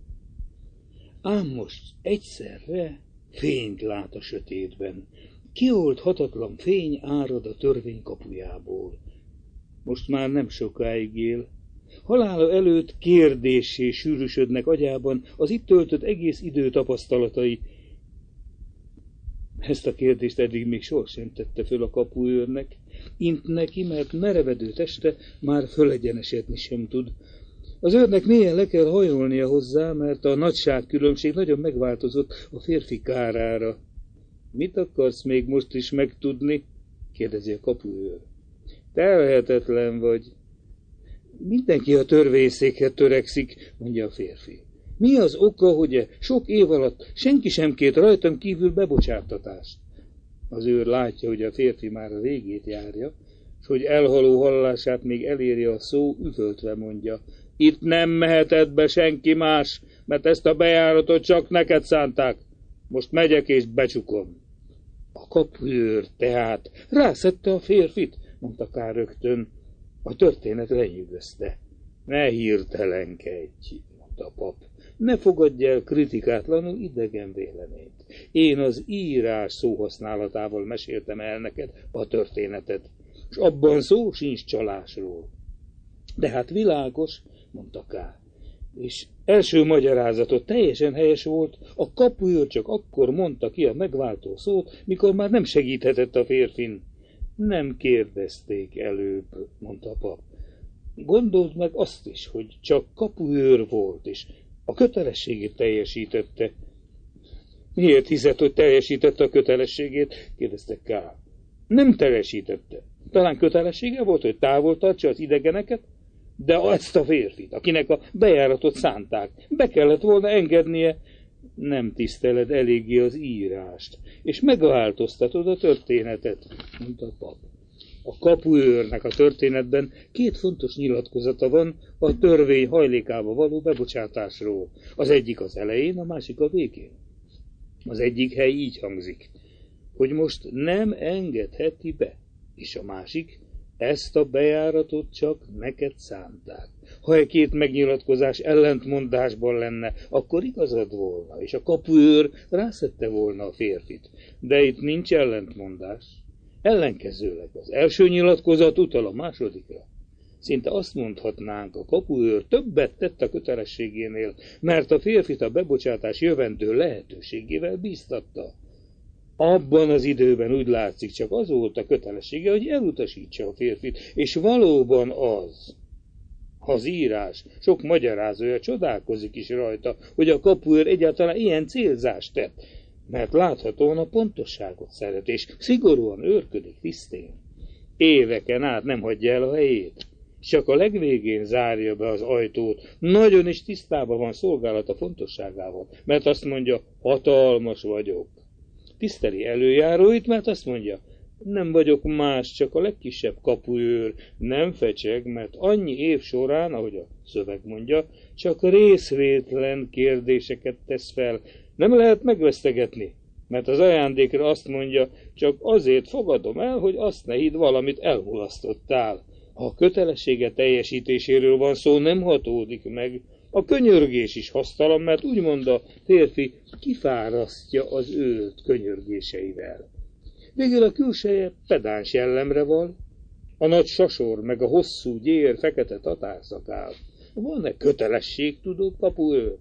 Ám most egyszerre fényt lát a sötétben. Kioldhatatlan fény árad a törvény kapujából. Most már nem sokáig él. Halála előtt kérdéssé sűrűsödnek agyában az itt töltött egész idő tapasztalatai. Ezt a kérdést eddig még sohasem tette föl a kapuőrnek. Int neki, mert merevedő teste már fölegyenesedni sem tud. Az őrnek mélyen le kell hajolnia hozzá, mert a nagyságkülönbség nagyon megváltozott a férfi kárára. Mit akarsz még most is megtudni? Kérdezi a kapuőr. Telhetetlen vagy. Mindenki a törvényszékhez törekszik, mondja a férfi. Mi az oka, hogy sok év alatt senki sem kért rajtam kívül bebocsáttatást? Az őr látja, hogy a férfi már a végét járja, és hogy elhaló hallását még eléri a szó, üvöltve mondja. Itt nem meheted be senki más, mert ezt a bejáratot csak neked szánták. Most megyek és becsukom. A kapuőr tehát rászedte a férfit, mondta Kár rögtön. A történet lenyűgözte. Ne hirtelenkedj, mondta a pap. Ne fogadj el kritikátlanul idegen véleményt. Én az írás szóhasználatával meséltem el neked a történetet, és abban szó sincs csalásról. De hát világos, mondta K. És első magyarázatot teljesen helyes volt, a kapuőr csak akkor mondta ki a megváltó szót, mikor már nem segíthetett a férfin. Nem kérdezték előbb, mondta a pap. Gondold meg azt is, hogy csak kapuőr volt, és a kötelességét teljesítette. Miért hiszed, hogy teljesítette a kötelességét? Kérdezte K. Nem teljesítette. Talán kötelessége volt, hogy távol tartsa az idegeneket? De ezt a férfit, akinek a bejáratot szánták, be kellett volna engednie, nem tiszteled eléggé az írást, és megváltoztatod a történetet, mondta a pap. A kapuőrnek a történetben két fontos nyilatkozata van a törvény hajlékába való bebocsátásról. Az egyik az elején, a másik a végén. Az egyik hely így hangzik, hogy most nem engedheti be, és a másik, Ezt a bejáratot csak neked szánták. Ha egy két megnyilatkozás ellentmondásban lenne, akkor igazad volna, és a kapuőr rászedte volna a férfit. De itt nincs ellentmondás. Ellenkezőleg az első nyilatkozat utal a másodikra. Szinte azt mondhatnánk, a kapuőr többet tett a kötelességénél, mert a férfit a bebocsátás jövendő lehetőségével bíztatta. Abban az időben úgy látszik, csak az volt a kötelessége, hogy elutasítsa a férfit, és valóban az. Az írás sok magyarázója csodálkozik is rajta, hogy a kapuőr egyáltalán ilyen célzást tett, mert láthatóan a pontosságot szeret, és szigorúan őrködik tisztén. Éveken át nem hagyja el a helyét, csak a legvégén zárja be az ajtót, nagyon is tisztában van szolgálata fontosságával, mert azt mondja, hatalmas vagyok. Tiszteli előjáróit, mert azt mondja, nem vagyok más, csak a legkisebb kapuőr, nem fecseg, mert annyi év során, ahogy a szöveg mondja, csak részvétlen kérdéseket tesz fel. Nem lehet megvesztegetni, mert az ajándékra azt mondja, csak azért fogadom el, hogy azt ne hidd, valamit elmulasztottál. Ha a kötelessége teljesítéséről van szó, nem hatódik meg. A könyörgés is hasztalan, mert úgymond a férfi kifárasztja az őt könyörgéseivel. Végül a külseje pedáns jellemre val, a nagy sasor meg a hosszú gyér fekete tatárszakál. Van-e kötelességtudó kapuőr?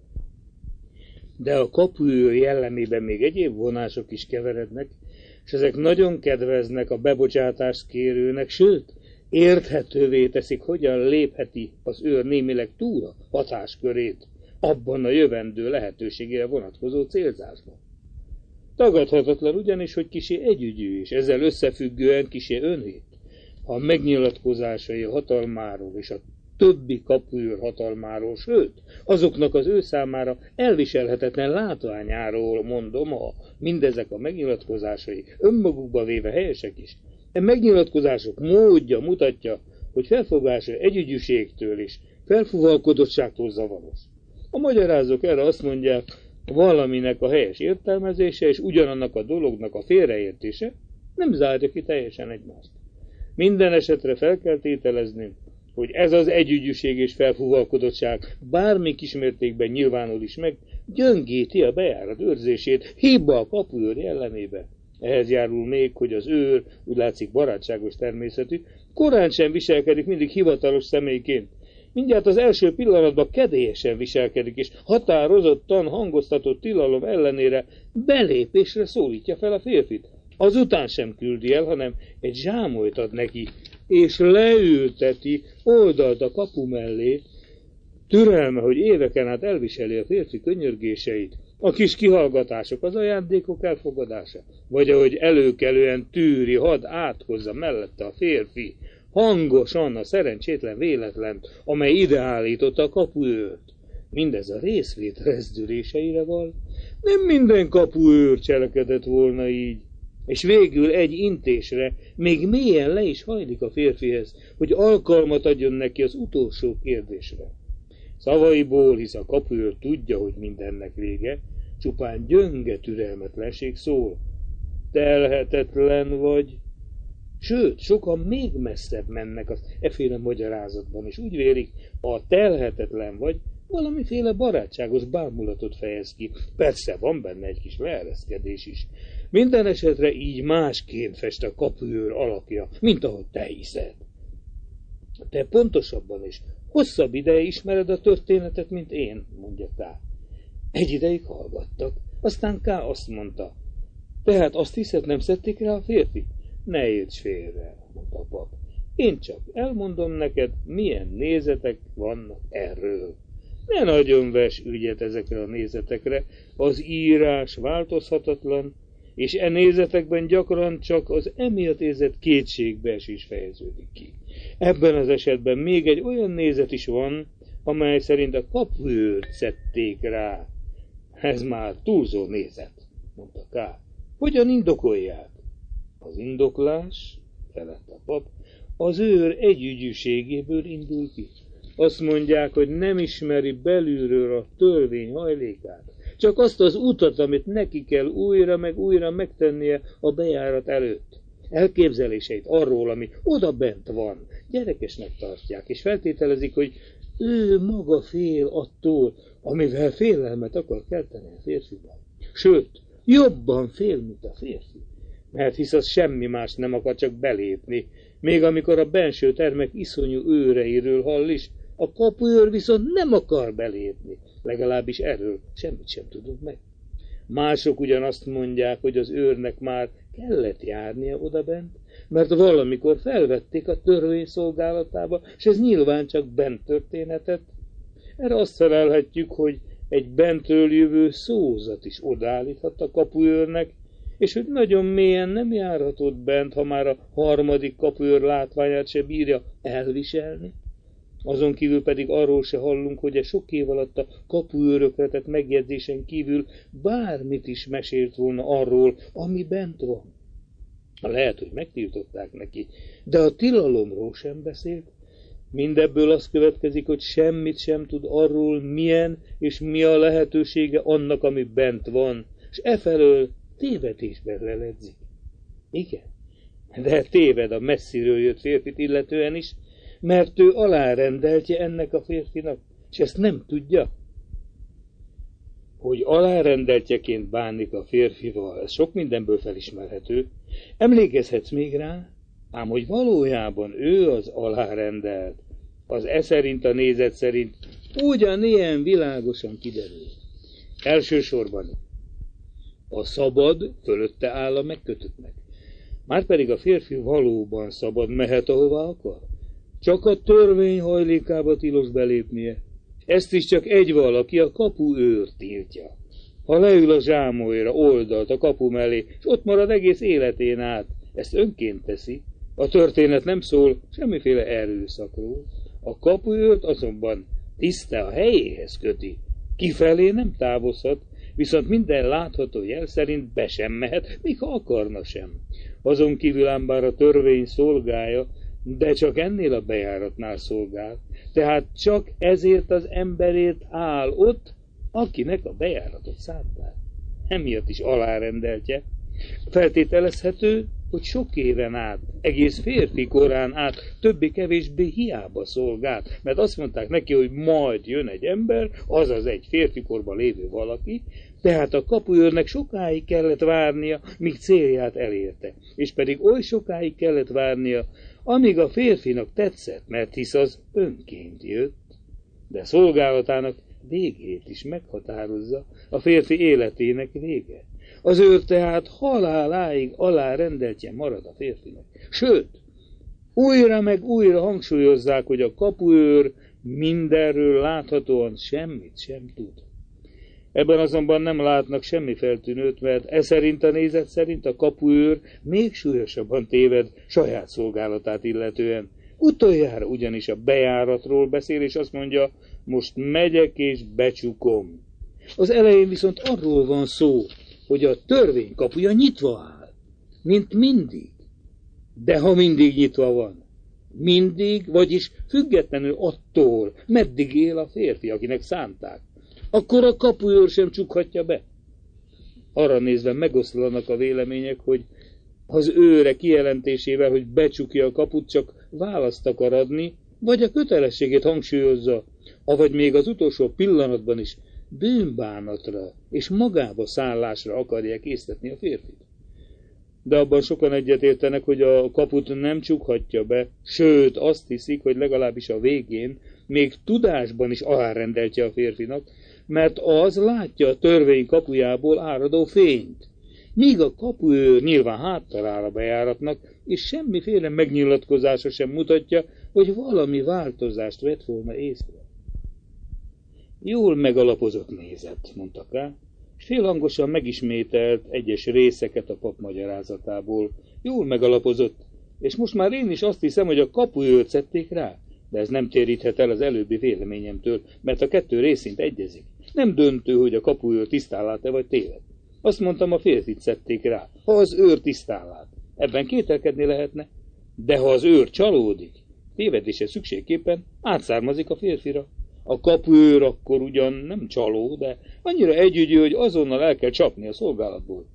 De a kapuőr jellemében még egyéb vonások is keverednek, és ezek nagyon kedveznek a bebocsátást kérőnek, sőt, érthetővé teszik, hogyan lépheti az őr némileg túl a hatáskörét abban a jövendő lehetőségére vonatkozó célzásban. Tagadhatatlan ugyanis, hogy kisé együgyű, és ezzel összefüggően kisé önhét. A megnyilatkozásai hatalmáról és a többi kapuőr hatalmáról, sőt, azoknak az ő számára elviselhetetlen látványáról mondom, ha mindezek a megnyilatkozásai önmagukba véve helyesek is. E megnyilatkozások módja mutatja, hogy felfogása együgyűségtől és felfúvalkodottságtól zavaros. A magyarázók erre azt mondják, valaminek a helyes értelmezése és ugyanannak a dolognak a félreértése nem zárja ki teljesen egymást. Minden esetre fel kell tételezni, hogy ez az együgyűség és felfúvalkodottság bármi kismértékben nyilvánul is meg, gyöngíti a bejárat őrzését, hibba a kapuőr jellemébe. Ehhez járul még, hogy az őr, úgy látszik barátságos természetű, korán sem viselkedik mindig hivatalos személyként. Mindjárt az első pillanatban kedélyesen viselkedik, és határozottan hangoztatott tilalom ellenére belépésre szólítja fel a férfit. Azután sem küldi el, hanem egy zsámolyt ad neki, és leülteti oldalt a kapu mellé. Türelme, hogy éveken át elviseli a férfi könyörgéseit, a kis kihallgatások, az ajándékok elfogadása, vagy ahogy előkelően tűri, hadd áthozza mellette a férfi, hangosan a szerencsétlen véletlent, amely ideállította a kapuőrt. Mindez a részvét rezdüléseire val. Nem minden kapuőr cselekedett volna így, és végül egy intésre még mélyen le is hajlik a férfihez, hogy alkalmat adjon neki az utolsó kérdésre. Szavaiból, hisz a kapuőr tudja, hogy mindennek vége, csupán gyönge türelmetlenség szól. Telhetetlen vagy. Sőt, sokan még messzebb mennek az efféle magyarázatban, és úgy vélik, ha telhetetlen vagy, valamiféle barátságos bámulatot fejez ki. Persze van benne egy kis leereszkedés is. Minden esetre így másként fest a kapuőr alakja, mint ahogy te hiszed. Te pontosabban is, hosszabb ideje ismered a történetet, mint én, mondja K. Egy ideig hallgattak, aztán K. azt mondta, tehát azt hiszed, nem szedték rá a férfit? Ne érts félre, mondta a pap. Én csak elmondom neked, milyen nézetek vannak erről. Ne nagyon vess ügyet ezekre a nézetekre, az írás változhatatlan, és e nézetekben gyakran csak az emiatt érzett kétségbeesés fejeződik ki. Ebben az esetben még egy olyan nézet is van, amely szerint a kapuőrt szedték rá. Ez már túlzó nézet, mondta K. Hogyan indokolják? Az indoklás, felett a pap, az őr együgyűségéből indul ki. Azt mondják, hogy nem ismeri belülről a törvény hajlékát, csak azt az utat, amit neki kell újra meg újra megtennie a bejárat előtt. elképzeléseit arról, ami oda bent van, gyerekesnek tartják, és feltételezik, hogy ő maga fél attól, amivel félelmet akar kelteni a férfiban. Sőt, jobban fél, mint a férfi. Mert hisz az semmi más nem akar csak belépni. Még amikor a benső termek iszonyú őreiről hall is, a kapuőr viszont nem akar belépni. Legalábbis erről semmit sem tudunk meg. Mások ugyanazt mondják, hogy az őrnek már kellett járnia odabent, mert valamikor felvették a törvény szolgálatába, és ez nyilván csak bent történhetett. Erre azt felelhetjük, hogy egy bentről jövő szózat is odaállíthat a kapuőrnek, és hogy nagyon mélyen nem járhatott bent, ha már a harmadik kapuőr látványát se bírja elviselni. Azon kívül pedig arról se hallunk, hogy a sok év alatt a kapuőrökre tett megjegyzésen kívül bármit is mesélt volna arról, ami bent van. Lehet, hogy megtiltották neki, de a tilalomról sem beszélt. Mindebből az következik, hogy semmit sem tud arról, milyen és mi a lehetősége annak, ami bent van, és efelől tévedésben leledzik. Igen, de téved a messziről jött férfit illetően is, mert ő alárendeltje ennek a férfinak, és ezt nem tudja. Hogy alárendeltjeként bánik a férfival, ez sok mindenből felismerhető. Emlékezhetsz még rá? Ám hogy valójában ő az alárendelt, az szerint, a nézet szerint ugyanilyen világosan kiderül. Elsősorban a szabad fölötte áll a megkötöttnek. Márpedig a férfi valóban szabad, mehet ahova akar. Csak a törvény hajlékába tilos belépnie. Ezt is csak egy valaki, a kapuőr tiltja. Ha leül a zsámolyra, oldalt a kapu mellé, és ott marad egész életén át, ezt önként teszi. A történet nem szól semmiféle erőszakról. A kapuőrt azonban tiszte a helyéhez köti. Kifelé nem távozhat, viszont minden látható jel szerint be sem mehet, még ha akarna sem. Azon kívül ám bár a törvény szolgálja, de csak ennél a bejáratnál szolgál, tehát csak ezért az emberért áll ott, akinek a bejáratot szánták. Emiatt is alárendeltje. Feltételezhető, hogy sok éven át, egész férfi korán át többé-kevésbé hiába szolgált, mert azt mondták neki, hogy majd jön egy ember, azaz egy férfi korban lévő valaki, tehát a kapuőrnek sokáig kellett várnia, míg célját elérte, és pedig oly sokáig kellett várnia, amíg a férfinak tetszett, mert hisz az önként jött, de szolgálatának végét is meghatározza, a férfi életének vége. Az őr tehát haláláig alárendeltje marad a férfinak. Sőt, újra meg újra hangsúlyozzák, hogy a kapuőr mindenről láthatóan semmit sem tud. Ebben azonban nem látnak semmi feltűnőt, mert szerint a nézet szerint a kapuőr még súlyosabban téved saját szolgálatát illetően. Utoljára ugyanis a bejáratról beszél, és azt mondja, most megyek és becsukom. Az elején viszont arról van szó, hogy a törvény kapuja nyitva áll, mint mindig. De ha mindig nyitva van, mindig, vagyis függetlenül attól, meddig él a férfi, akinek szánták, akkor a kapuőr sem csukhatja be. Arra nézve megoszlanak a vélemények, hogy az őre kijelentésével, hogy becsukja a kaput, csak választ akar adni, vagy a kötelességét hangsúlyozza, avagy még az utolsó pillanatban is bűnbánatra és magába szállásra akarják késztetni a férfit. De abban sokan egyetértenek, hogy a kaput nem csukhatja be, sőt azt hiszik, hogy legalábbis a végén még tudásban is alárendeltje a férfinak, mert az látja a törvény kapujából áradó fényt. Míg a kapuőr nyilván háttal áll a bejáratnak, és semmiféle megnyilatkozása sem mutatja, hogy valami változást vett volna észre. Jól megalapozott nézet, mondtak rá, és félhangosan megismételt egyes részeket a pap magyarázatából. Jól megalapozott, és most már én is azt hiszem, hogy a kapuőrt szedték rá, de ez nem téríthet el az előbbi véleményemtől, mert a kettő részint egyezik. Nem döntő, hogy a kapuőr tisztán lát-e vagy téved. Azt mondtam, a férfit szedték rá, ha az őr tisztán lát. Ebben kételkedni lehetne, de ha az őr csalódik, tévedése szükségképpen átszármazik a férfira. A kapuőr akkor ugyan nem csaló, de annyira együgyű, hogy azonnal el kell csapni a szolgálatból.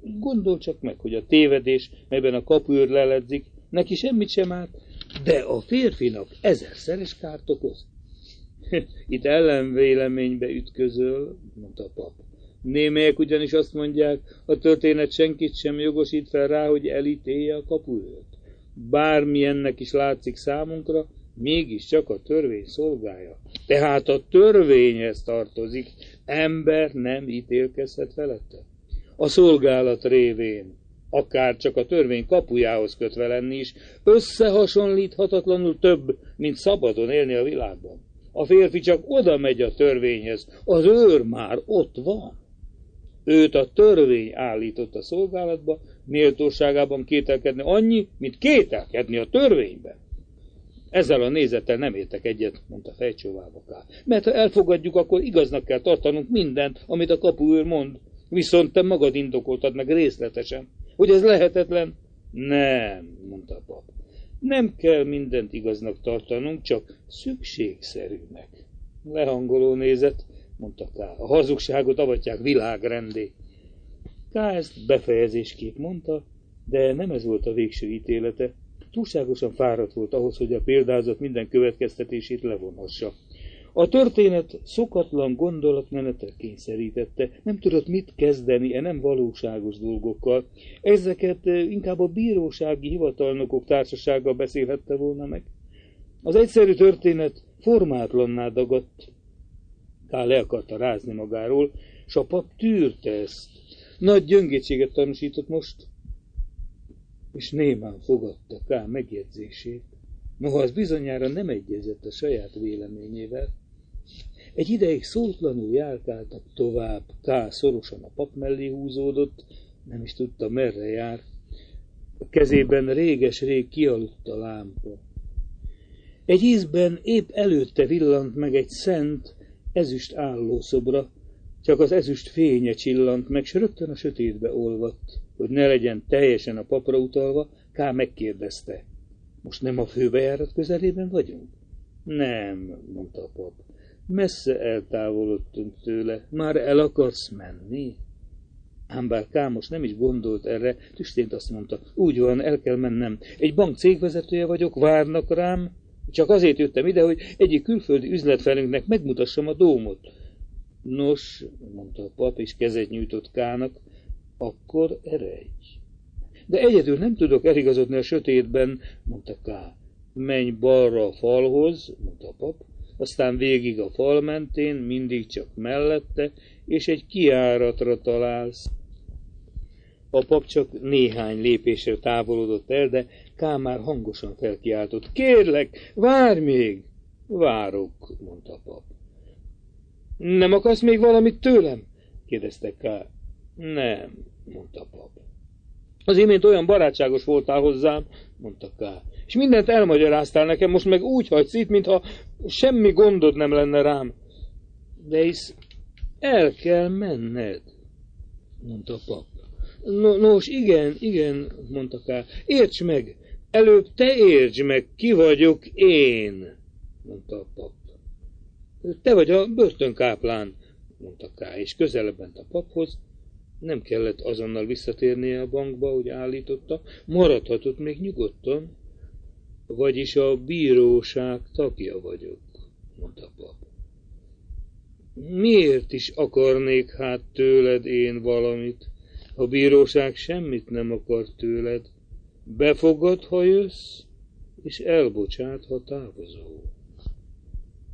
Gondol csak meg, hogy a tévedés, melyben a kapuőr leledzik, neki semmit sem árt, de a férfinak ezerszeres kárt okoz. Itt ellenvéleménybe ütközöl, mondta a pap. Némelyek ugyanis azt mondják, a történet senkit sem jogosít fel rá, hogy elítélje a kapuőrt. Bármilyennek is látszik számunkra, mégiscsak a törvény szolgálja. Tehát a törvényhez tartozik, ember nem ítélkezhet felette. A szolgálat révén, akár csak a törvény kapujához kötve lenni is, összehasonlíthatatlanul több, mint szabadon élni a világban. A férfi csak oda megy a törvényhez, az őr már ott van. Őt a törvény állított a szolgálatba, méltóságában kételkedni annyi, mint kételkedni a törvényben. Ezzel a nézettel nem értek egyet, mondta fejcsóválva K. Mert ha elfogadjuk, akkor igaznak kell tartanunk mindent, amit a kapuőr mond. Viszont te magad indokoltad meg részletesen, hogy ez lehetetlen. Nem, mondta a pap. Nem kell mindent igaznak tartanunk, csak szükségszerűnek. Lehangoló nézet, mondta K. A hazugságot avatják világrendé. K. ezt befejezésképp mondta, de nem ez volt a végső ítélete. Túlságosan fáradt volt ahhoz, hogy a példázat minden következtetését levonhassa. A történet szokatlan gondolatmenetre kényszerítette, nem tudott mit kezdeni nem valóságos dolgokkal. Ezeket inkább a bírósági hivatalnokok társasága beszélhette volna meg. Az egyszerű történet formátlanná dagadt. K. le akarta rázni magáról, s a pap tűrte ezt. Nagy gyöngétséget tanúsított most, és némán fogadta K. megjegyzését. Noha az bizonyára nem egyezett a saját véleményével. Egy ideig szótlanul járkáltak tovább, K. szorosan a pap mellé húzódott, nem is tudta, merre jár. A kezében réges-rég kialudt a lámpa. Egy ízben épp előtte villant meg egy szent, ezüst állószobra, csak az ezüst fénye csillant meg, s rögtön a sötétbe olvadt. Hogy ne legyen teljesen a papra utalva, K. megkérdezte. Most nem a főbejárat közelében vagyunk? Nem, mondta a pap. Messze eltávolodtunk tőle. Már el akarsz menni? Ám bár K. most nem is gondolt erre, tüstént azt mondta. Úgy van, el kell mennem. Egy bank cégvezetője vagyok, várnak rám. Csak azért jöttem ide, hogy egyik külföldi üzletfelünknek megmutassam a dómot. Nos, mondta a pap, és kezet nyújtott K-nak, akkor eredj. De egyedül nem tudok eligazodni a sötétben, mondta K. Menj balra a falhoz, mondta a pap, aztán végig a fal mentén, mindig csak mellette, és egy kijáratra találsz. A pap csak néhány lépésre távolodott el, de K. már hangosan felkiáltott. Kérlek, várj még! Várok, mondta a pap. Nem akarsz még valamit tőlem? Kérdezte K. Nem, mondta a pap. Az imént olyan barátságos voltál hozzám, mondta K. És mindent elmagyaráztál nekem, most meg úgy hagysz itt, mintha semmi gondod nem lenne rám. De hisz el kell menned, mondta a pap. Nos, igen, mondta K. Érts meg, előbb te értsd meg, ki vagyok én, mondta a pap. Te vagy a börtönkáplán, mondta K. és közelebb ment a paphoz. Nem kellett azonnal visszatérnie a bankba, hogy állította, maradhatott még nyugodtan. Vagyis a bíróság tagja vagyok, mondta a pap. Miért is akarnék hát tőled én valamit? A bíróság semmit nem akar tőled. Befogad, ha jössz, és elbocsát, ha távozol.